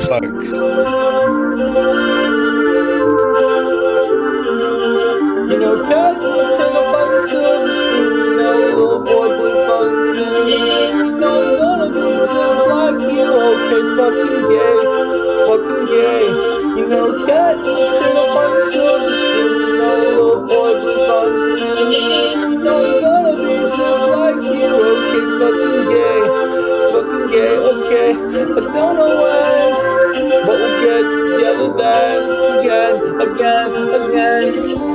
Fucks. You know, cat in the cradle finds a silver spoon. You know, little boy blue finds a man in the moon. You know, I'm gonna be just like you. Okay, fucking gay, fucking gay. You know, cat in the cradle finds a silver spoon. You know, little boy blue finds a man in the moon. You know, I'm gonna be just like you. Okay, fucking gay, fucking gay. Okay, I don't know when, but we'll get together then, again, again, again.